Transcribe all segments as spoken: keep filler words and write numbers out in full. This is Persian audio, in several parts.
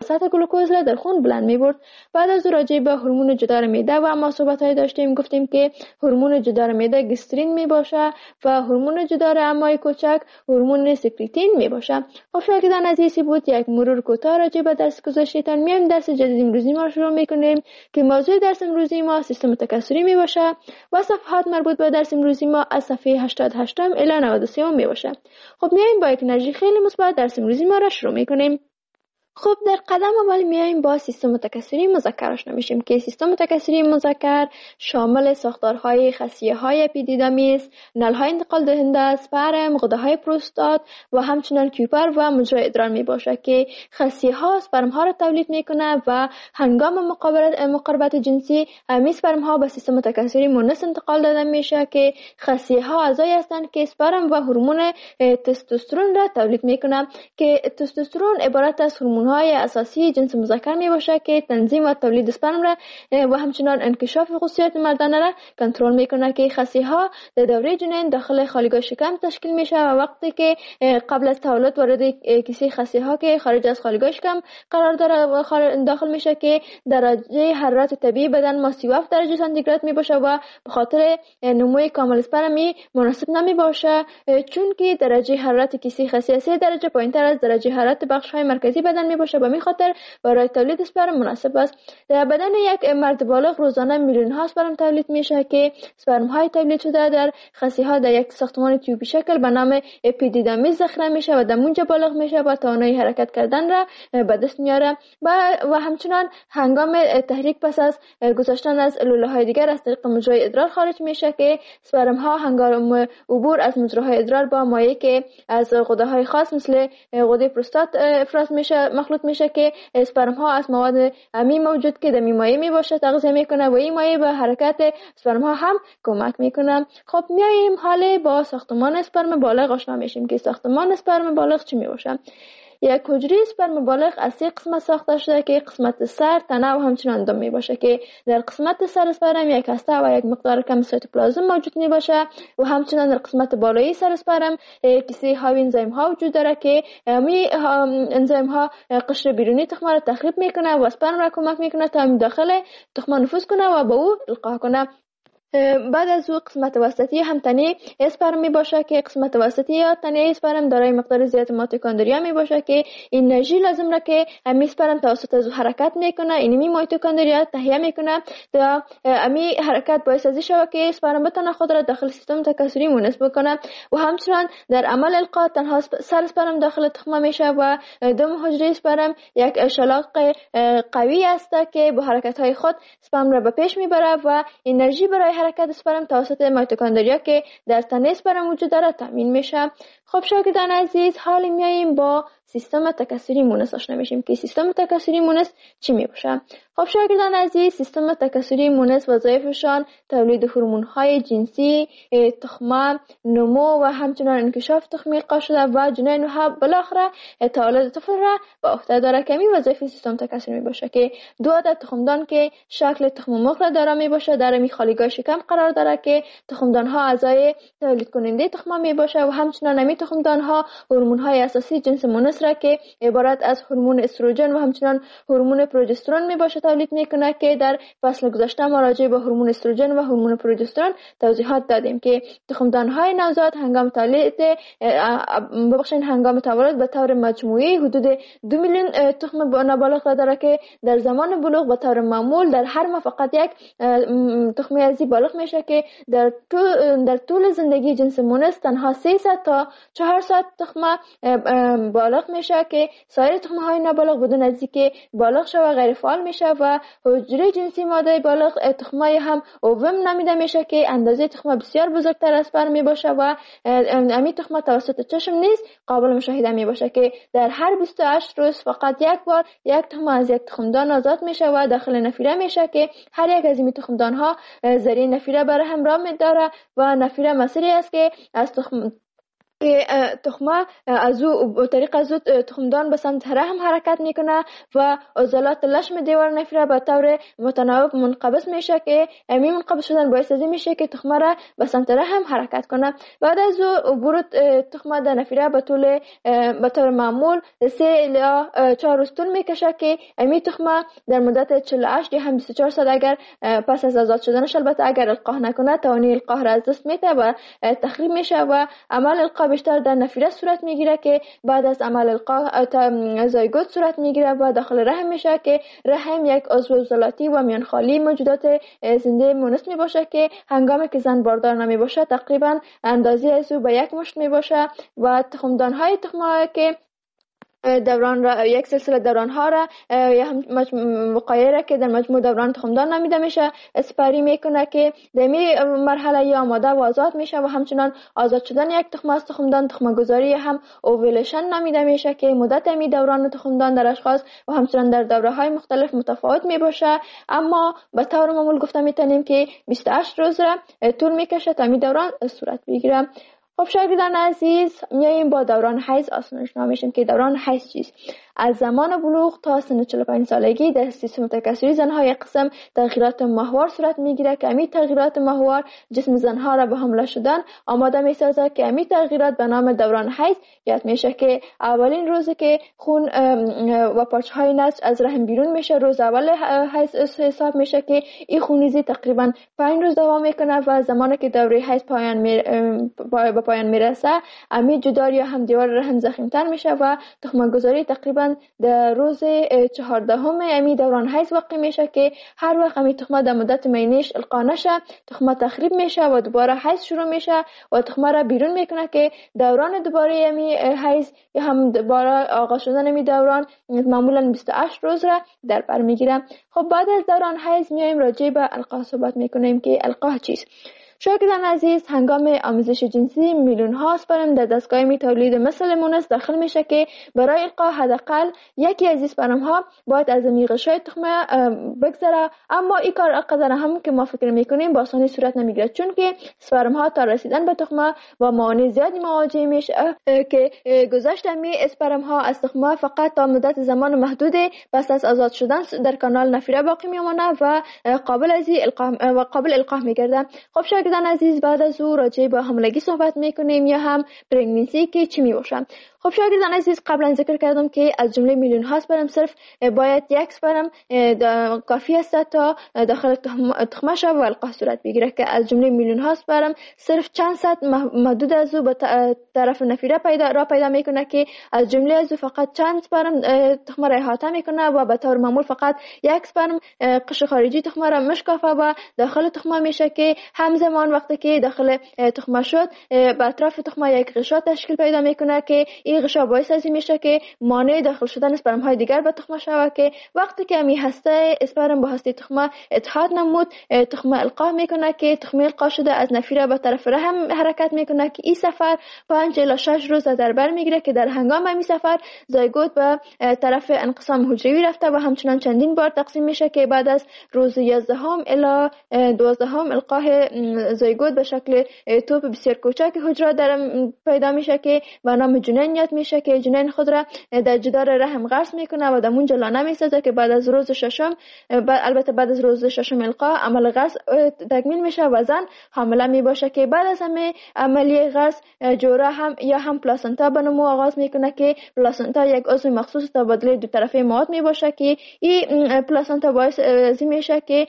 سطح گلوکوز را در خون بلند می‌برد. بعد از راجع به هورمون جدار معده و ما صحبت‌های داشتیم، گفتیم که هورمون جدار معده گسترین میباشه و هورمون جدار امعای کوچک هورمون سکریتین میباشه. خب شاگردان عزیزی بود یک مرور کوتاه راجع به درس گذشته‌تان. میایم درس جدید امروزی ما شروع میکنیم که موضوع درس امروزی ما سیستم تکثری میباشه و صفحات مربوط به درس امروزی ما از صفحه هشتاد و هشت الی نود و سه میباشه. خب میایم با یک انرژی خیلی مثبت درس امروزی ما را شروع میکنیم. خب در قدم اول میایم با سیستم تکثری مذکر آشنا میشیم که سیستم تکثری مذکر شامل ساختارهای خصیه‌های اپیدیدامیس است، نل‌های انتقال دهنده، اسپرم، غده‌های پروستات و همچنین کیوپر و مجرای ادرار میباشه که خصیه‌ها اسپرم ها را تولید میکنه و هنگام مقابلت مقاربت جنسی همین اسپرم ها به سیستم تکثری مونس انتقال داده میشه که خصیه‌ها اعضایی هستند که اسپرم و هورمون تستوسترون را تولید میکنه که تستوسترون عبارت از هورمون های اساسی جنس مذکر می باشه که تنظیم و تولید اسپرم را و همچنان انکشاف خصوصیات مردانه را کنترل میکنه که خصیه ها در دوره جنین داخل خالیگاه شکم تشکیل میشه و وقتی که قبل از تولد وارد کیسه خصیه ها که خارج از خالیگاه شکم قرار داره داخل میشه که درجه حرارت طبیعی بدن ما سی و هفت درجه سانتیگراد می باشه و به خاطر نموی کامل اسپرمی مناسب نمی باشه، چون که درجه حرارت کیسه خصیه سه درجه پایینتر از درجه حرارت بخش های مرکزی بدن می باشه. به می خاطر برای تولید اسپرم مناسب است. در بدن یک مرد بالغ روزانه میلیون ها اسپرم تولید میشه که اسپرم های تولید شده در خصیه ها در یک ساختمان تیوبی شکل به نام اپیدیدامیس ذخیره میشه و در اونجا بالغ میشه و توانایی حرکت کردن را به دست میاره و و همچنان هنگام تحریک پس از گذشتن از لوله های دیگر از طریق مجرای ادرار خارج میشه که اسپرم ها هنگام عبور از مجراهای ادرار با مایع که از غده های خاص مثل غده پروستات افراز میشه مخلوط میشه که اسپرم ها از مواد امی موجود که در مایع می باشه تغذیه میکنه و این مایع به حرکت اسپرم ها هم کمک میکنه. خب میایم حالا با ساختمان اسپرم بالغ آشنا میشیم که ساختمان اسپرم بالغ چی می باشه. یک حجره اسپرم بالغ از سه قسمت ساخته شده که قسمت سر، تنه و همچنان دم می باشه که در قسمت سر اسپرم یک هسته و یک مقدار کم سایتوپلازم موجود می باشه و همچنان در قسمت بالایی سر اسپرم کیسه حاوی انزیم ها وجود داره که می انزیم ها قشر بیرونی تخم را تخریب میکنه و اسپرم را کمک میکنه تا داخل تخم نفوذ کنه و به او القا کنه. بعد از او قسمت وسطی هم تنه اسپرم می باشه که قسمت وسطی یا تنه اسپرم دارای مقدار زیاد میتوکندریا می باشه که انرژی لازم را که امی اسپرم توسط از حرکت میکنه اینمی میتوکندریا تهیه میکنه تا امی حرکت باعث از شود که اسپرم بتونه خود را داخل سیستم تکثری مونس بکنه و همچنان در عمل القا تنها سر اسپرم داخل تخم میشه و دم حجره اسپرم یک شلاق قوی است که با حرکت های خود اسپرم را به پیش میبره و انرژی برای حرکت اسپرم توسط میتوکندریا که در تنه اسپرم وجود داره تامین میشه. خب شاگردان عزیز، حالا میاییم با سیستم تکثری مونس آشنا میشیم که سیستم تکثری مونس چی میباشه. خب شاگردان عزیز، سیستم تکثری مونس وظایفشان تولید هورمون های جنسی، تخمه، نمو و همچنان انکشاف تخمی القا شده و جنین و بالاخره تولد طفل را به عهده داره که این وظایف سیستم تکثری میباشه که دو عدد تخمدان که شکل تخم مرغ را داره میباشه در می خالیگاه شکم قرار داره که تخمدان ها اعضای تولید کننده تخمه میباشه و همچنان امی تخمدان ها هورمون های اساسی جنس مونس را که عبارت از هورمون استروژن و همچنان هورمون پروژسترون میباشه تولید میکنه که در فصل گذشته ما راجع به هورمون استروژن و هورمون پروژسترون توضیحات دادیم که تخمدان های نوزاد هنگام تولید ببخشید هنگام تولد به طور مجموعی حدود دو میلیون تخم نابالغ داره که در زمان بلوغ به طور معمول در هر ماه فقط یک تخم ازی بالغ میشه که در طول در طول زندگی جنس مونس تنها سیصد تا چهارصد تخم بالغ میشه که سایر تخم های نابالغ بدون از اینکه بالغ شوه غیر فعال میشه و حجره جنسی ماده بالغ تخمای هم اووم نامیده میشه که اندازه تخم بسیار بزرگتر از پر می باشه و امی تخم توسط چشم نیز قابل مشاهده می باشه که در هر بیست و هشت روز فقط یک بار یک تخم از یک تخمدان آزاد میشه و داخل نفیره میشه که هر یک از این تخمدان ها ذریع نفیره برای همراه می داره و نفیره مسیری است که از تخم که تخمه از او به طریق از او تخمدان به سمت رحم حرکت میکنه و عضلات لشم دیوار نفره به طور متناوب منقبض میشه که امی منقبض شدن باعث ازی میشه که تخمه را به سمت رحم حرکت کنه. بعد از او عبور تخمه در نفره به طول به طور معمول سه الی چهار روز طول میکشه که امی تخمه در مدت چهل و هشت یا هم بیست و چهار ساعت اگر پس از آزاد شدنش البته اگر القاح نکنه توانی القاح را از دست میده و تخریب میشه و عمل القاح بیشتر در نفیره صورت میگیره که بعد از عمل القاح زایگوت صورت میگیره و داخل رحم میشه که رحم یک عضو عضلاتی و میانخالی موجودات زنده مونس می باشه که هنگامی که زن باردار نمی باشه تقریبا اندازه از او به یک مشت می باشه و تخمدان های تخمه که دوران را یک سلسله دوران ها را یا هم وقایع را که در مجموع دوران تخمدان نامیده میشه اسپری میکنه که در می مرحله یا آماده و آزاد میشه و همچنان آزاد شدن یک تخم از تخمدان تخم گذاری هم اوویلیشن نامیده میشه که مدت می دوران تخمدان در اشخاص و همچنان در دوره های مختلف متفاوت می باشه، اما به طور معمول گفته میتونیم که بیست و هشت روز را طول میکشه تا می دوران صورت بگیره. خب شاگردان عزیز، میاییم با دوران حیض آشنا میشیم که دوران حیض چیست. از زمان بلوغ تا سن چهل و پنج سالگی در سیستم تکثری زنها یک قسم تغییرات ماهوار صورت میگیره که امی تغییرات ماهوار جسم زنها را به حمله شدن آماده میسازه که امی تغییرات به نام دوران حیض یاد میشه که اولین روزی که خون و پارچه های نسج از رحم بیرون میشه روز اول حیض حساب میشه که این خونریزی تقریبا پنج روز دوام میکنه و زمانی که دوره حیض پایان می به پایان میرسه امی جدار یا هم دیوار رحم ضخیم‌تر میشه و تخم گذاری تقریبا در روز چهاردهم امی دوران حیض واقع میشه که هر وقت امی تخمه در مدت مینیش القا نشه تخمه تخریب میشه و دوباره حیض شروع میشه و تخمه را بیرون میکنه که دوران دوباره امی حیض یا هم دوباره آغاز شدن امی دوران معمولا بیست و هشت روز را در بر میگیره. خب بعد از دوران حیض میایم راجع به القاح صحبت میکنیم که القاح چیست. شاگردان عزیز، هنگام آمیزش جنسی میلیون ها اسپرم در دستگاه می تولید مثل مونس داخل میشه که برای القاح حداقل یکی از اسپرم ها باید از غشای تخمه بگذره، اما این کار اقدر هم که ما فکر میکنیم با آسانی صورت نمیگیره چون که اسپرم ها تا رسیدن به تخمه با موانع زیادی مواجه میشه که گذشت می اسپرم ها از تخمه فقط تا مدت زمان محدود پس از آزاد شدن در کانال نفیره باقی میمونه و قابل از القاح و قابل القاح میگرده. خب شاگردان عزیز، بعد از او راجع به حاملگی صحبت میکنیم یا هم پرگننسی که چی می باشه. خب شاگردان عزیز، قبلا ذکر کردم که از جمله میلیون ها اسپرم صرف باید یک اسپرم کافی است تا داخل تخمه شود و القاح صورت بگیره که از جمله میلیون ها اسپرم صرف چند صد محدود از او به طرف نفیره پیدا را پیدا میکنه که از جمله از او فقط چند اسپرم تخمه را احاطه میکنه و به طور معمول فقط یک اسپرم قشر خارجی تخمه را مشکافه و داخل تخمه میشه که همزمان وقتی که داخل تخمه شد به اطراف تخمه یک غشا تشکیل پیدا میکنه که این غشا باعث ازی میشه که مانع داخل شدن اسپرم های دیگر به تخمه شود که وقتی که می هسته اسپرم با هسته تخمه اتحاد نمود تخمه القاح میکنه که تخمه القاح شده از نفیره به طرف رحم حرکت میکنه که این سفر پنج الی شش روز در بر میگیره که در هنگام این سفر زایگوت به طرف انقسام حجروی رفته و همچنان چندین بار تقسیم میشه که بعد از روز یازدهم الی دوازدهم القاح زایگوت به شکل توپ بسیار کوچک حجره در پیدا میشه که به نام جنین یاد میشه که جنین خود را در جدار رحم غرس میکنه و در اونجا لانه میسازه که بعد از روز ششم البته بعد از روز ششم القاح عمل غرس تکمیل میشه و زن حامله میباشه که بعد از همه عملیه غرس جوره هم یا هم پلاسنتا به نمو آغاز میکنه که پلاسنتا یک عضو مخصوص تبادله دو طرفه مواد میباشه که این پلاسنتا باعث ازی میشه که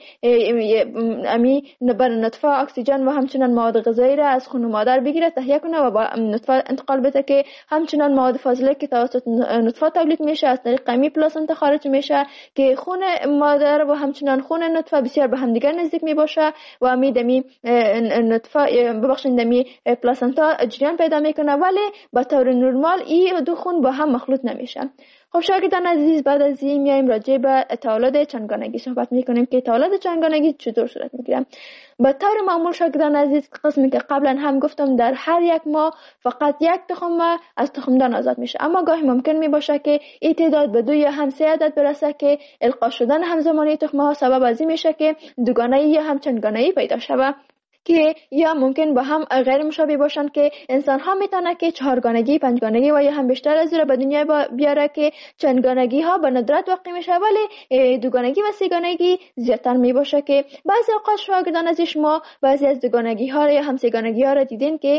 امی بر نطفه اکسیژن و همچنان مواد غذایی را از خون مادر بگیره تهیه کنه و با نطفه انتقال بده که همچنان مواد فاضله که توسط نطفه تولید میشه از طریق امی پلاسنتا خارج میشه که خون مادر و همچنان خون نطفه بسیار به هم دیگر نزدیک میباشه و امی دمی نطفه ببخشید دمی پلاسنتا جریان پیدا میکنه ولی به طور نرمال این دو خون با هم مخلوط نمیشه. خب شاگردان عزیز، بعد از این میایم راجع به تولد چندگانگی صحبت میکنیم که تولد چندگانگی چطور صورت میگیره. به طور معمول شاگردان عزیز، قسمی که قبلا هم گفتم در هر یک ماه فقط یک تخم از تخمدان آزاد میشه، اما گاهی ممکن میباشه که این تعداد به دو یا هم سه عدد برسه که القا شدن همزمانی تخمه ها سبب از این میشه که دوگانه‌ای یا هم چندگانه‌ای پیدا شود. که یا ممکن با هم غیر مشابه باشند که انسان ها میتونه که چهارگانگی، پنجگانگی و یا هم بیشتر از این به دنیا بیاره که چندگانگی ها به ندرت واقع میشه، ولی دوگانگی و سه‌گانگی زیادتر می باشه که بعضی اوقات شاگردان از شما بعضی از دوگانگی ها یا هم سه‌گانگی ها را دیدین که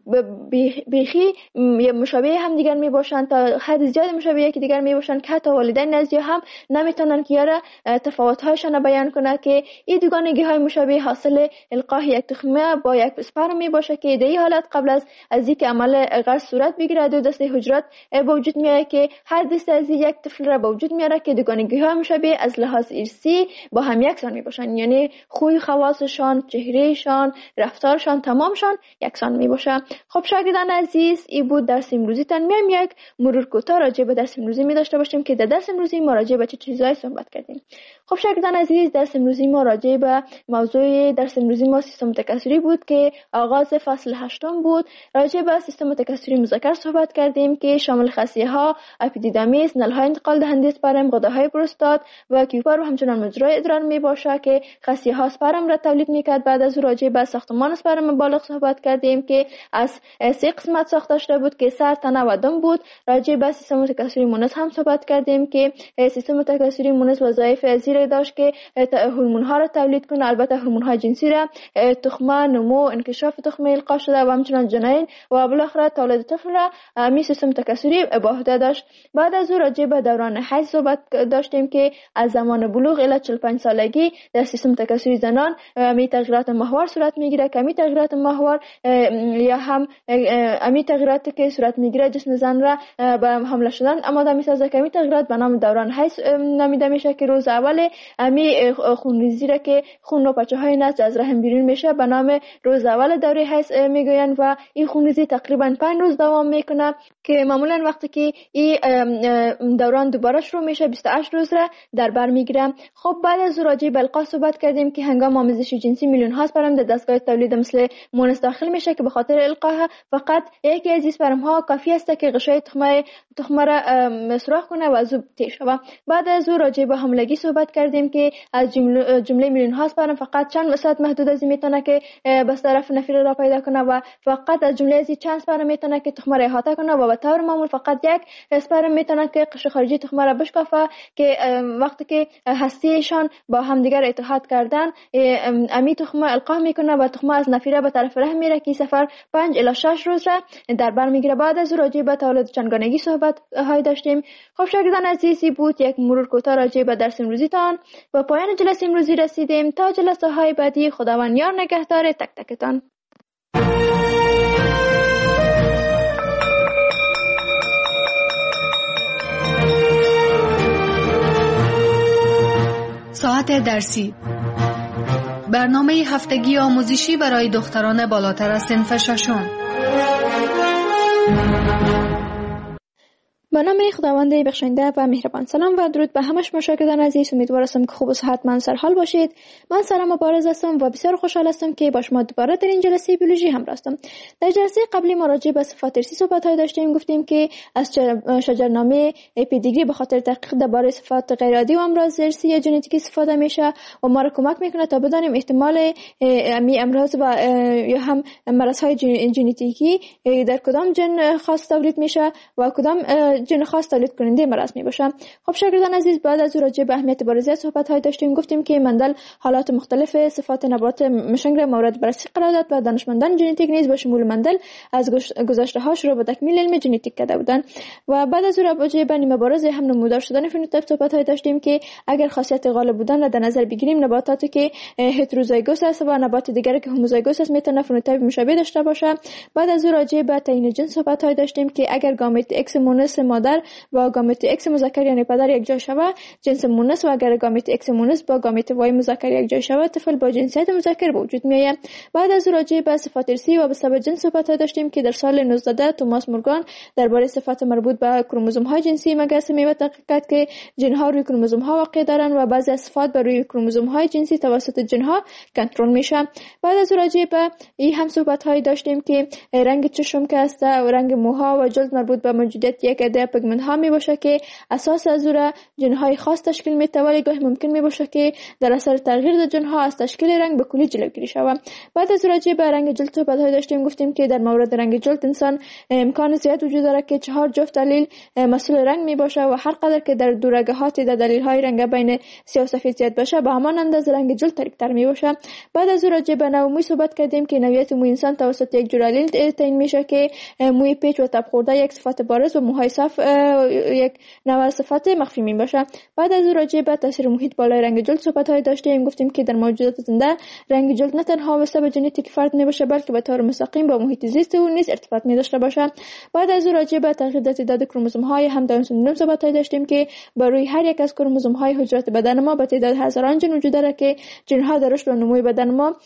بیخی مشابه هم دیگر می باشند، تا حد زیاد مشابه یکی دیگر می باشند که حتی والدین نزدیک هم نمیتونن که یاره تفاوت هایشان بیان کنه که این دوگانگی های مشابه حاصل القاح یک تخمه با یک اسپرم می باشه که در این حالت قبل از از اینکه عمل غرس صورت بگیره دو دسته حجرات به وجود میاد که هر دسته از یک طفل را به وجود میاره که دوگانگی های مشابه از لحاظ ارثی با هم یکسان می باشن، یعنی خوی خواصشان، چهرهشان، رفتارشان تمامشان یکسان می باشه. خب شاگردان عزیز، این بود درس امروزی تان. میایم یک مرور کوتاه راجع به درس امروزی می داشته باشیم که در درس امروزی ما راجع به چه چیزایی صحبت کردیم. خب شاگردان عزیز، درس امروزی ما راجع به موضوع درس امروزی ما سیستم تکثری بود که آغاز فصل هشتم بود. راجع به سیستم تکثری مذکر صحبت کردیم که شامل خصیه ها، اپیدیدامیس، نل‌های انتقال دهنده اسپرم، غده‌های پروستات و کیوپر و همچنان مجرای ادرار می باشه که خصیه ها اسپرم را تولید میکرد. بعد از راجع به ساختمان اسپرم بالغ صحبت کردیم که از سه قسمت ساخته شده بود که سر، تنه و دم بود. راجع به سیستم تکثری مونس هم صحبت کردیم که سیستم تکثری مونس وظایف زیر داشت که هورمون ها را تولید کنه، البته هورمون های جنسی را، تخمه، نمو، انکشاف تخمه القا شده و همچنان جنین و بالاخره تولد طفل را می سیستم تکثری به عهده داشت. بعد از راجع به دوران حیض صحبت داشتیم که از زمان بلوغ الی چهل و پنج سالگی در سیستم تکثری زنان می تغییرات محور صورت میگیره که می تغییرات محور یا هم امی تغییراتی که صورت میگیره جسم زن را به حمله شدن آماده میسازه که می تغییرات به نام دوران حیض نامیده میشه که روز اول امی خونریزی را که خون و پچه های نسج از رحم بیرون میشه به نام روز اول دوره حیض میگوین و این خونریزی تقریبا پنج روز دوام میکنه که معمولا وقتی که این دوران دوباره شروع میشه بیست و هشت روز را در بر میگیره. خب بعد از راجع به القاح صحبت کردیم که هنگام آمیزش جنسی میلیون ها اسپرم در دستگاه تولید مثل مونس داخل میشه که به خاطر القاح فقط یکی از اسپرم ها کافی است که غشای تخمه تخمه را سوراخ کنه و زوب تیر شود. بعد از راجع به حاملگی صحبت کردیم که از جمله, جمله میلیون ها اسپرم فقط چند وسط محدود از میتونه که بس طرف نفیر را پیدا کنه و فقط از جمله از چند اسپرم میتونه که تخمه را احاطه کنه و به طور معمول فقط یک اسپرم میتونه که قشر خارجی تخمه را بشکافه که وقتی که هستیشان با همدیگر اتحاد کردن امی تخمه القاح میکنه و تخمه از نفیره به طرف رحم میره که سفر پنج الی شش روز را در بر میگیره. بعد از راجع به تولد چندگانگی صحبت های داشتیم. خب شاگردان عزیزی بود یک مرور کوتاه راجع به درس امروزی تان و پایان جلسه امروزی رسیدیم. تا جلسه های بعدی خداوند یار نگهدار تک تکتان. ساعت درسی، برنامه هفتگی آموزشی برای دختران بالاتر از صنف ششم. به نام خداوند بخشنده و مهربان. سلام و درود به همه شما شاگردان عزیز. امیدوارم که خوب و صحتمند سرحال باشید. من سارا مبارز هستم و بسیار خوشحال هستم که با شما دوباره در این جلسه بیولوژی همراه هستم. در جلسه قبلی ما راجع به صفات ارثی صحبت داشتیم. گفتیم که از شجرنامه پیدیگری به خاطر تحقیق درباره صفات غیر عادی و امراض ارثی یا ژنتیکی استفاده میشه و ما را کمک میکنه تا بدانیم احتمال امی امراض و یا هم مرض‌های ژنتیکی در کدام جن خاص تولید میشه و کدام جن خاص تولید کننده مرض می باشه. خب شاگردان عزیز، بعد از راجع به اهمیت بارزه صحبت های داشتیم. گفتیم که مندل حالات مختلف صفات نبات مشنگ را مورد بررسی قرار داد و دانشمندان ژنتیک نیز با شمول مندل از گذشته ها شروع به تکمیل علم ژنتیک کرده بودند و بعد از راجع به نیمه بارز هم نمودار شدن فنوتیپ صحبت های داشتیم که اگر خاصیت غالب بودن را در نظر بگیریم، نباتاتی که هتروزایگوس است و نبات دیگری که هوموزایگوس است میتونه فنوتیپ مشابه داشته باشه. بعد از راجع به تعیین جنس صحبت های داشتیم که اگر گامت ایکس مونس مادر با گامت ایکس مذکر یعنی پدر یک جا شود جنس مونس و اگر گامت ایکس مونس با گامت وای مذکر یک جا شود طفل با جنسیت مذکر به وجود میآید. بعد از راجع به صفات ارثی و به سبب جنس صحبت داشتیم که در سال نوزده توماس مورگان درباره صفات مربوط به کروموزوم های جنسی مگس میوه تحقیق کرد که جن ها روی کروموزوم ها واقع دارند و بعضی از صفات بر روی کروموزوم های جنسی توسط جن ها کنترل میشه. بعد از راجع به این هم صحبت های داشتیم که رنگ چشم که است و رنگ موها و جلد مربوط به موجودیت یک عده یا پیگمنت ها می باشه که اساس از او جن های خاص تشکیل می توانه. گاهی ممکن می باشه که در اثر تغییر در جن ها از تشکیل رنگ به کلی جلوگیری شود. بعد از راجع به رنگ جلد صحبت های داشتیم، گفتیم که در مورد رنگ جلد انسان امکان زیاد وجود داره که چهار جفت دلیل مسئول رنگ می باشه و هر قدر که در دورگهات در دلیل های رنگ بین سیاه و سفید زیاد باشه به همان اندازه رنگ جلد تاریک‌تر می باشه. بعد از راجع به نوع موی صحبت کردیم که نوعیت موی انسان توسط یک جورالیل تعیین میشه که موی پیچ و تب خورده یک صفت بارز و موهای صاف یک نوع صفت مخفی می باشه. بعد از راجع به تاثیر محیط بالای رنگ جلد صحبت های داشتیم، گفتیم که در موجودات زنده رنگ جلد نه تنها واسه به ژنتیک فرد می باشه بلکه به طور مستقیم با محیط زیست او نیز ارتباط می داشته باشه. بعد از راجع به تغییر در تعداد کروموزوم های هم داون سندروم صحبت های داشتیم که بر روی هر یک از کروموزوم های حجرات بدن ما به تعداد هزاران ژن وجود داره که ژن ها در رشد و نمو بدن ما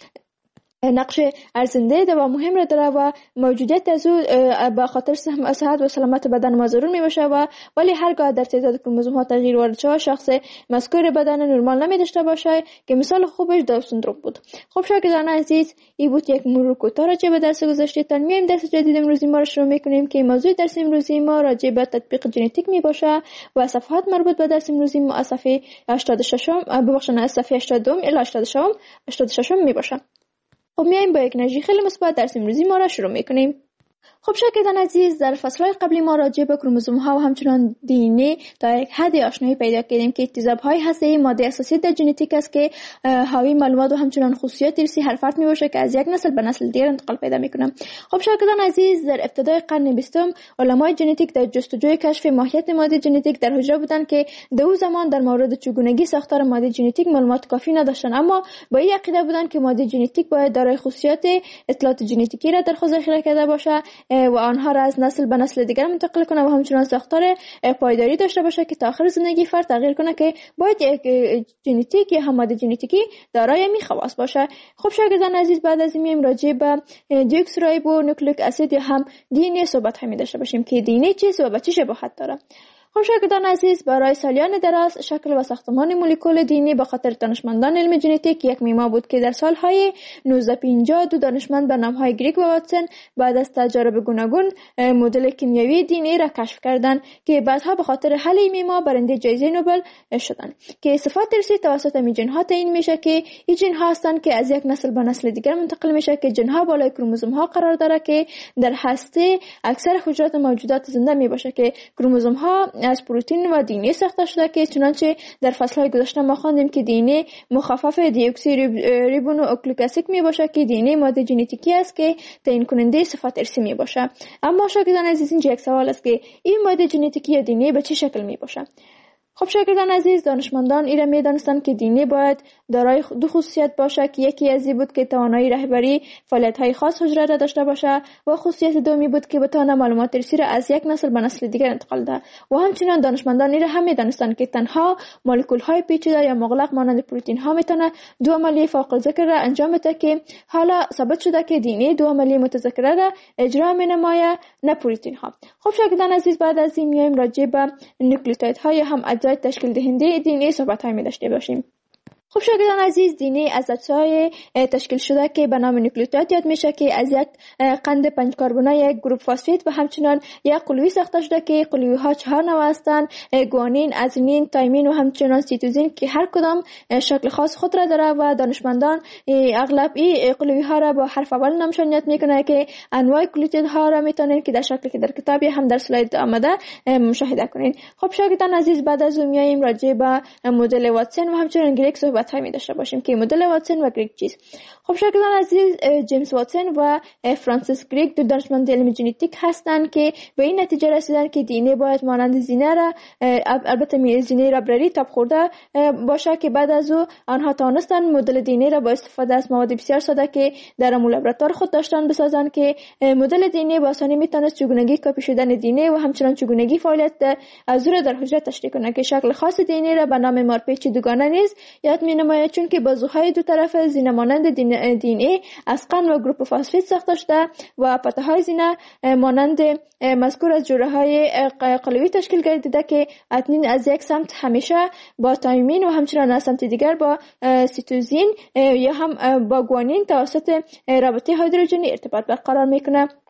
نقش ارزنده ده و مهم را داره و موجودیت از او به خاطر صحت و سلامت بدن ما ضرور می باشه و ولی هرگاه در تعداد کروموزوم ها تغییر وارد شود شخص مذکور بدن نرمال نمی داشته باشه که مثال خوبش داون سندروم بود. خب شاگردان عزیز، این بود یک مرور کوتاه راجع به درس گذشته. تا میایم درس جدید امروزی ما را شروع میکنیم که موضوع درس امروزی ما راجع به تطبیق ژنتیک می باشه و صفحات مربوط به درس امروزی ما از صفحه هشتاد و شش ببخشید از صفحه هشتاد و دو الی هشتاد و شش می باشه. خب میایم با یک انرژی خیلی مثبت درس امروزی ما را شروع میکنیم. خب شاگردان عزیز، در فصل‌های قبلی ما راجع به کروموزوم‌ها و همچنان دی ان ای تا یک حد آشنایی پیدا کردیم که تیزاب‌های هسته‌ای ماده اساسی در ژنتیک است که حاوی معلومات و همچنان خصوصیات ارثی هر فرد می‌باشه که از یک نسل به نسل دیگر انتقال پیدا می‌کنه. خب شاگردان عزیز، در ابتدای قرن بیستم علمای ژنتیک در جستجوی کشف ماهیت ماده ژنتیک در حجره بودند که در اون زمان در مورد چگونگی ساختار ماده ژنتیک معلومات کافی نداشتند، اما با این عقیده بودند که ماده ژنتیک باید دارای خصوصیات اطلاعات ژنتیکی را در خود ذخیره کرده باشه و آنها را از نسل به نسل دیگر منتقل کنه و همچنان ساختار پایداری داشته باشه که تا آخر زندگی فرد تغییر کنه که باید یک ژنتیک یا هم ماده ژنتیکی دارای می خواص باشه. خب شاگردان عزیز، بعد از این میایم راجع به دیوکسیرایبو نوکلیک اسید یا هم دی ان ای صحبت می داشته باشیم که دی ان ای چیست و به چه شباهت داره. خب شاگردان عزیز، برای سالیان دراز شکل و ساختمان مولکول دی ان ای به خاطر دانشمندان علم ژنتیک یک معما بود که در سالهای نوزده پنجاه دو دانشمند به نامهای گریگ و واتسون بعد از تجارب گوناگون مدل کیمیایی دی ان ای را کشف کردند که بعدها به خاطر حل این معما برنده جایزه نوبل شدند که صفات ارثی توسط می ژن ها تعیین میشه که این ژن ها هستند که از یک نسل به نسل دیگر منتقل میشه که ژن ها بالای کروموزوم ها قرار داره که در هسته اکثر حجرات موجودات زنده می باشه که کروموزوم ها از پروتئین و دی ان ای ساخته شده که چنانچه در فصل‌های گذشته ما خواندیم که دی ان ای مخفف دیوکسی ریبونوکلیک اسید می باشه که دی ان ای ماده ژنتیکی است که تعیین کننده صفات ارثی می باشه. اما شاگردان عزیز، اینجا یک سوال است که این ماده ژنتیکی یا دی ان ای به چه شکل می باشه؟ خب شاگردان عزیز، دانشمندان این را می دانستند که دی ان ای باید دارای دو خصوصیت باشه که یکی از این بود که توانایی رهبری فعالیت‌های خاص حجره را داشته باشه و خصوصیت دومی بود که بتونه معلومات ارثی را از یک نسل به نسل دیگر انتقال ده. و همچنین دانشمندان این را هم می دانستند که تنها مولکول‌های پیچیده یا مغلق مانند پروتئین‌ها میتونه دو عملیه فوق الذکر را انجام بده که حالا ثابت شده که دی ان ای دو عملیه متذکره را اجرا می‌نماید، نه پروتئین‌ها. خب شاگردان عزیز، بعد از این میایم راجع به نوکلیوتیدهای هم اجزای تشکیل دهنده دی ان ای صحبت های می داشته باشیم. خب شاگردان عزیز، دی ان ای از اجزای تشکیل شده که به نام نوکلیوتید یاد میشه که از یک قند پنج کربنی یک گروپ فسفید و همچنین یک قلوی ساخته شده که قلوی ها چهار نوع هستند: گوانین، ازونین، تایمین و همچنین سیتوزین که هر کدام شکل خاص خود را داره و دانشمندان اغلب این قلوی ها را با حرف اول نامشون میکنه که انواع نوکلیوتید ها را میتونین که در شکلی که در کتابی هم در سلاید آمده مشاهده کنین. خب شاگردان عزیز، بعد از اون میایم راجع به مدل واتسون و همچنین گریگ صحبت های می داشته باشیم که مدل واتسون و گریگ چیست. خب شاگردان عزیز، جیمز واتسون و فرانسیس گریگ دو دانشمند علم ژنتیک هستند که به این نتیجه رسیدند که دی ان ای باید مانند زینه را البته می زینه ربرری تاب خورده باشه که بعد از او آنها توانستند مدل دی ان ای را با استفاده از مواد بسیار ساده که در لابراتوار خود داشتند بسازند که مدل دی ان ای با آسانی میتونست چگونگی کپی شدن دی ان ای و همچنین چگونگی فعالیت از او در حجره تشریح کنه که شکل خاص دی ان ای را به نام مارپیچ دوگانه نیز یاد مینماید چون که بازوهای دو طرف زینه مانند دی ان ای از قند و گروپ فسفید ساخته شده و پته های زینه مانند مذکور از جوره های قلوی تشکیل گردیده که اتنین از یک سمت همیشه با تایمین و همچنین از سمت دیگر با سیتوزین یا هم با گوانین توسط رابطه هیدروژنی ارتباط برقرار میکنه.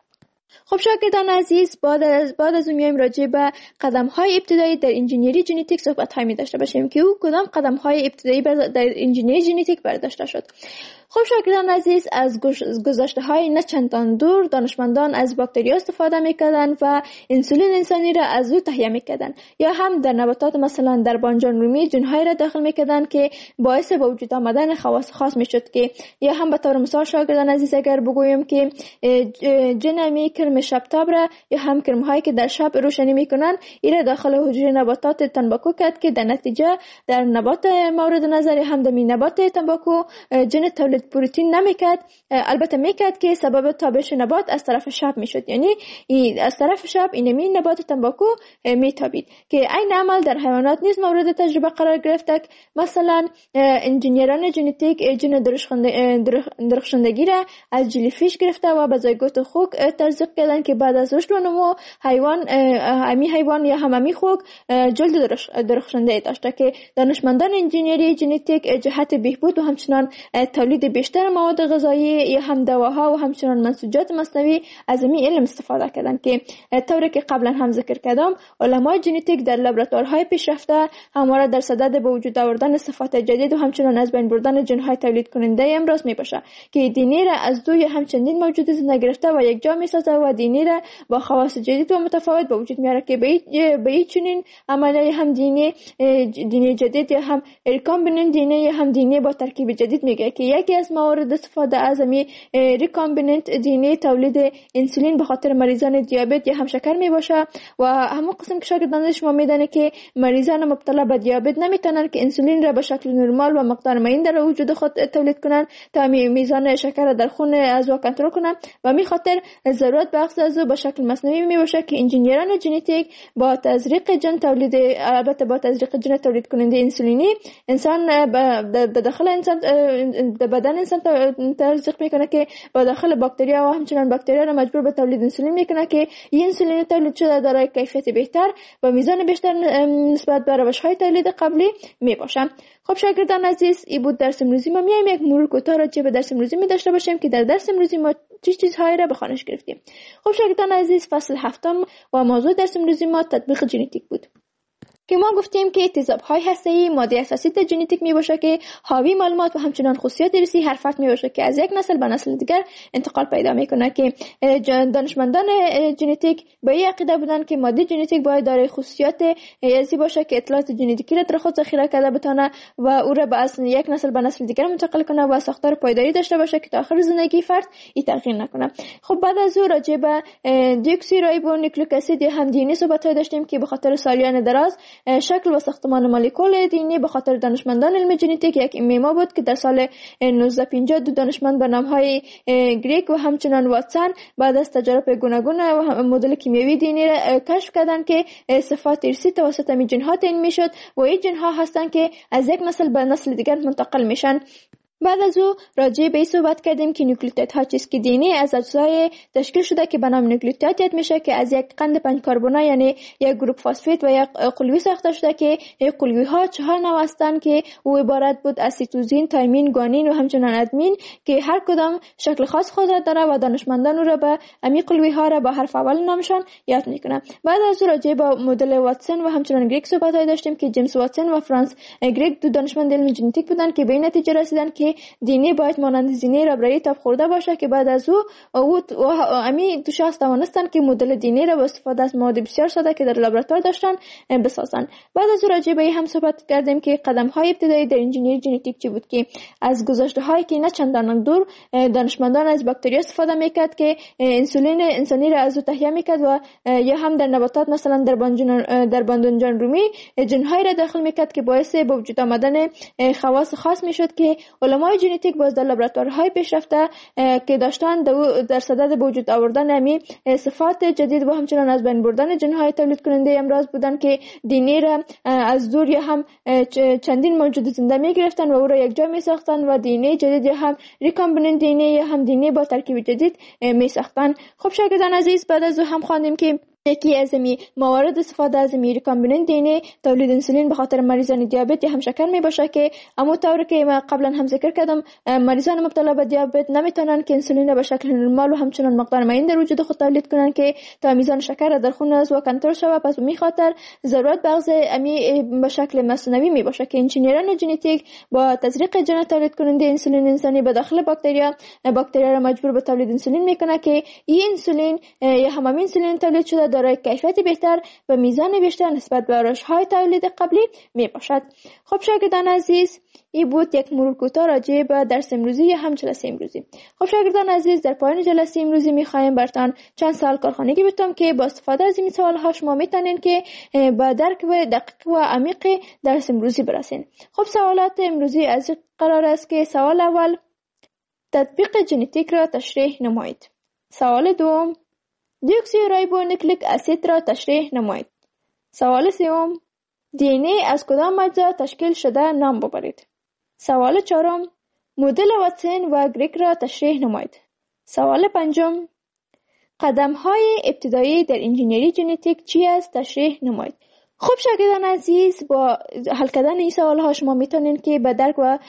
خب شاگردان عزیز، بعد از بعد از میایم راجع به قدم های ابتدایی در انجینیری ژنتیک صحبت هایی می داشته باشیم که او کدام قدم های ابتدایی در انجینیری ژنتیک برداشته شد. خب شاگردان عزیز، از گذشته های نه چندان دور دانشمندان از باکتریا استفاده میکردند و انسولین انسانی را از او تهیه میکردند، یا هم در نباتات مثلا در بانجان رومی جنهای را داخل میکردند که باعث به وجود آمدن خواص خاص میشد، که یا هم به طور مثال شاگردان عزیز اگر بگویم که جنمی کرم شبتاب را یا هم کرم هایی که در شب روشنی میکنند این داخل حجره نباتات تنباکو کرد که در نتیجه در نبات مورد نظر هم در نبات تنباکو جن تولید پروتئین نمیکرد، البته میکرد که سبب تابش نبات از طرف شب میشد، یعنی از طرف شب اینمی نبات تنباکو میتابید که این عمل در حیوانات نیز مورد تجربه قرار گرفت. مثلا انجینیران ژنتیک جن درخشندگی را از جلیفیش گرفته و به زایگوت خوک تزریق کردند که بعد از رشد و نمو حیوان امی حیوان یا هم امی خوک جلد درخشنده داشته که دانشمندان انجینیری ژنتیک جهت بهبود و همچنان تولید بیشتر مواد غذایی یا هم دواها و همچنان منسوجات مصنوعی از این علم استفاده کردند که طوری که قبلا هم ذکر کردم علمای ژنتیک در لابراتوارهای پیشرفته همواره در صدد به وجود آوردن صفات جدید و همچنان از بین بردن ژن‌های تولید کننده امراض میباشه که دی را از دو یا هم چندین موجود زنده گرفته و یک جا میسازه و دی را با خواص جدید و متفاوت به وجود میاره که به این چنین عملیه هم دی دی جدید یا هم ریکامبیننت دی یا هم دی با ترکیب جدید میگه که یکی از موارد استفاده از می ریکامبیننت دی تولید انسولین به خاطر مریضان دیابت یا هم شکر می باشه و همون قسم که شاگردان شما میدونه که مریضان مبتلا به دیابت نمیتونن که انسولین را به شکل نرمال و مقدار معین در وجود خود تولید کنن تا میزان شکر در خون از او کنترل کنن و می خاطر ضرورت به اخذ از او به شکل مصنوعی می باشه که انجینیران ژنتیک با تزریق جن تولید البته با تزریق جن تولید کننده انسولینی انسان به داخل انسان به بدن انسان تزریق میکنه که با داخل باکتریا و همچنان باکتریا را مجبور به تولید انسولین میکنه که این انسولین تولید شده دارای کیفیت بهتر و میزان بیشتر نسبت به روش‌های تولید قبلی میباشه. خب شاگردان عزیز، این بود درس امروزی ما. میایم یک مرور کوتاه راجع به درس امروزی می داشته باشیم که در درس امروزی ما چه چیزهایی را به خوانش گرفتیم. خب شاگردان عزیز، فصل هفتم و موضوع درس امروزی ما تطبیق ژنتیک بود که ما گفتیم که تیزاب‌های هسته‌ای ماده اساسی در ژنتیک میباشه که حاوی معلومات و همچنان خصوصیات ارثی هر فرد میباشه که از یک نسل به نسل دیگر انتقال پیدا میکنه که دانشمندان ژنتیک به این عقیده بودن که ماده ژنتیک باید دارای خصوصیات ارثی باشه که اطلاعات ژنتیکی را در خود ذخیره کرده بتونه و او را از یک نسل به نسل دیگر منتقل کنه و ساختار پایداری داشته باشه که تا آخر زندگی فرد این تغییر نکنه. خب بعد از او راجع به دیوکسیریبونوکلیک اسید یا هم دی ان ای صحبت داشتیم که به خاطر سالیان دراز شکل و ساختمان مولکول دی ان ای به خاطر دانشمندان علم ژنتیک یک ایما بود که در سال نوزده پنجاه دو دانشمند به نام‌های گریک و همچنان واتسون بعد از تجارب گوناگون و مدل کیمیایی دی ان ای را کشف کردند که صفات ارثی توسط می جن‌ها تعیین میشد و این جن‌ها هستند که از یک نسل به نسل دیگر منتقل میشن. بعد از او راجع به این صحبت کردیم که نوکلیوتیدها چیست که دی ان ای از اجزای تشکیل شده که به نام نوکلیوتید یاد میشه که از یک قند پنج کربنی یعنی یک گروپ فسفید و یک قلوی ساخته شده که این قلوی ها چهار نوع هستند که او عبارت بود از سیتوزین، تایمین، گوانین و همچنان ادمین که هر کدام شکل خاص خود را داره و دانشمندان او را به امی قلوی ها را با حرف اول نامشان یاد میکنن. بعد از او راجع به مدل واتسون و همچنان گریک صحبت داشتیم که جیمز واتسون و فرانس گریک دو دانشمند علم ژنتیک بودند که به این نتیجه رسیدند که دی ان ای باید مانند زینه ربرایی تاب خورده باشه که بعد از او او امی دو شخص توانستن که مدل دی ان ای را با استفاده از مواد بسیار ساده که در لابراتوار داشتن بسازن. بعد از او راجع به هم صحبت کردیم که قدم های ابتدایی در انجینیری ژنتیک چی بود که از گذشته هایی که نه چندان دور دانشمندان از باکتریا استفاده میکرد که انسولین انسانی را از او تهیه میکرد و یا هم در نباتات مثلا در بانجان در بانجان رومی جن‌های را داخل میکرد که باعث به وجود آمدن خواص خاص میشد که علمای ژنتیک باز در لابراتوارهای پیشرفته که داشتن در صدد به وجود آوردن امی صفات جدید و همچنان از بین بردن جن‌های تولید کننده امراض بودن که دی ان ای را از دور یا هم چندین موجود زنده می گرفتن و او را یک جا می ساختن و دی ان ای جدید یا هم ریکامبیننت دی ان ای یا هم دی ان ای با ترکیب جدید می ساختن. خب شاگردان عزیز، بعد از او هم خواندیم که یکی از می موارد استفاده از می ریکامبیننت دی ان ای تولید انسولین به خاطر مریضان دیابت یا هم شکر می باشه که اما طور که ما قبلا هم ذکر کردم مریضان مبتلا به دیابت نمیتونن که انسولین را به شکل نرمال و همچنان مقدار معین در وجود خود تولید کنن که تا میزان شکر در خون از و کنترل شود. پس به می خاطر ضرورت بغض امی به شکل مصنوعی می باشه که انجینیران ژنتیک با تزریق ژن تولید کننده انسولین انسانی به داخل باکتریا باکتریا را مجبور به تولید انسولین میکنه که این انسولین یا همین انسولین تولید شده دارای کیفیت بهتر و میزان بیشتر نسبت به روش‌های تولید قبلی می باشد. خب شاگردان عزیز، این بود یک مرور کوتاه راجع به درس امروزی یا هم جلسه امروزی. خب شاگردان عزیز، در پایان جلسه امروزی می‌خوایم براتون چند سوال کارخانگی بتونم که با استفاده از این سوال‌ها شما میتونین که با درک و دقیق و عمیق درس امروزی برسین. خب سوالات امروزی از قرار است که سوال اول تطبیق ژنتیک را تشریح نمایید. سوال دوم دیوکسیریبونوکلیک اسید را تشریح نمایید. سوال سوم دی ان ای از کدام اجزا تشکیل شده نام ببرید. سوال چهارم مدل واتسون و گریک را تشریح نمایید. سوال پنجم قدم های ابتدایی در انجینری ژنتیک چی است تشریح نمایید. خب شاگردان عزیز، با حل کردن این سوال ها شما میتونین که به درک و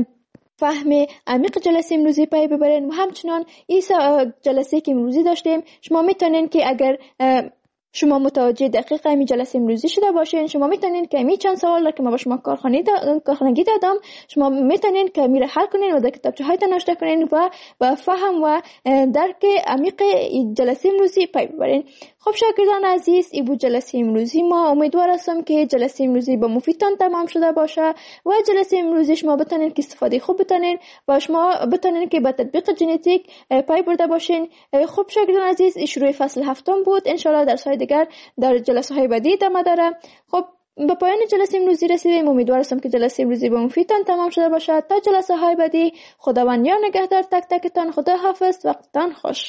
فهم عمیق جلسه امروزی پی ببرین و همچنان این جلسه که امروزی داشتیم شما میتونین که اگر شما متوجه دقیق این جلسه امروزی شده باشین شما میتونین که می چند سوال که ما با شما کارخانه دا... کارخانگی دادم شما میتونین که میره حل کنین و در کتابچه هایتان نوشته کنین و با فهم و درک عمیق جلسه امروزی پی ببرین. خب شاگردان عزیز، این بود جلسه امروزی ما. امیدوار هستم که جلسه امروزی با مفیدتان تمام شده باشه و جلسه امروزی شما بتونین که استفاده خوب بتونین و شما بتونین که با تطبیق ژنتیک پی برده باشین. خب شاگردان عزیز، شروع فصل هفتم بود. ان شاء الله درس‌های دیگر در جلسه های بعدی ادامه داره. خب به پایان جلسه امروزی رسیدیم. امیدوار هستم که جلسه امروزی با مفیدتان تمام شده باشه. تا جلسه های بعدی خداوند یار نگهدار تک تکتان. خدا حافظ. وقتتان خوش.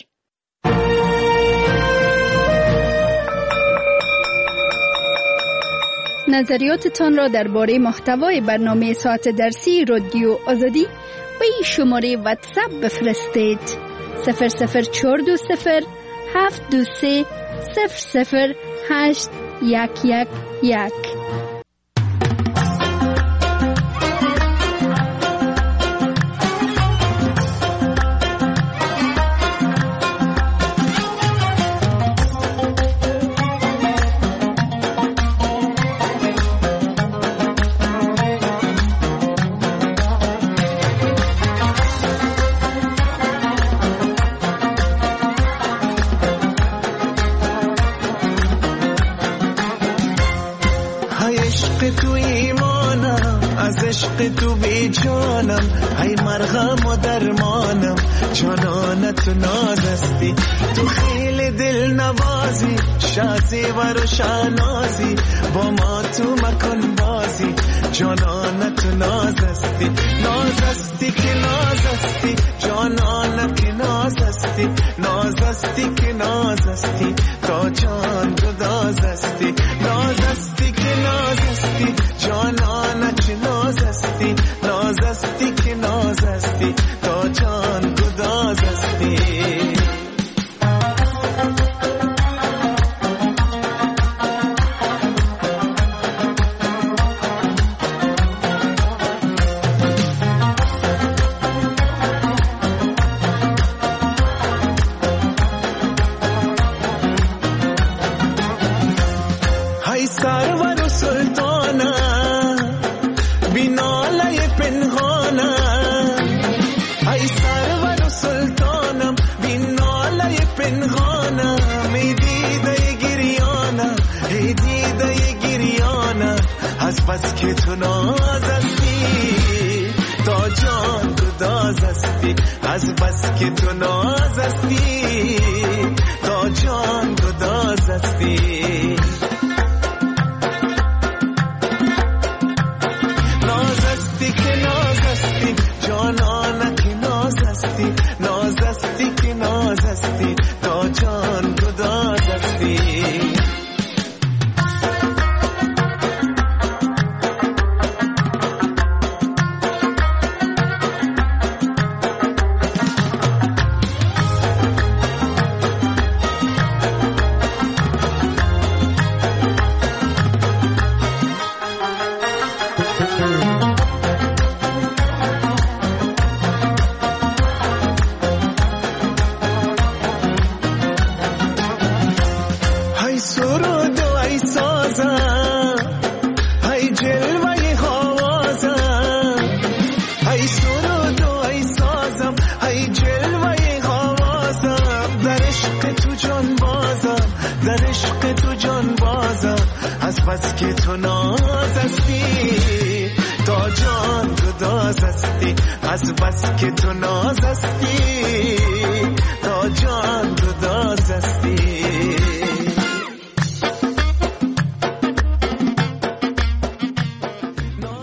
نظریاتتان را درباره محتوای برنامه ساعت درسی رادیو آزادی به این شماره واتساپ بفرستید: صفر صفر چهار دو صفر هفت دو سه صفر صفر هشت یک یک یک. عشق تو بی جانم، ای مرغم و درمانم، جانانت نازستی، تو خیلی دل نوازی، شازی و روشنازی، با ما تو مکن بازی، جانانت نازستی، نازستی که نازستی، جانانت که نازستی، نازستی که نازستی، تا جان گدازستی، نازستی که نازستی، جانانت نازستی، نازستی که نازستی، تا جان گدازستی. بس که تو نازستی، تا جان گدازستی، از بس که تو نازستی، تا جان گدازستی. نازستی که نازستی، جانانه که نازستی، نازستی که نازستی، تا جان گدازستی. های سرود و ای سازم، های جلوه هوازم، های سرود و ای سازم، های جلوه هوازم، در عشق تو جان بازم، در عشق تو جان بازم، از بس که تو ناز هستی تا جان گداز هستی، از بس که تو ناز هستی تا جان گداز هستی.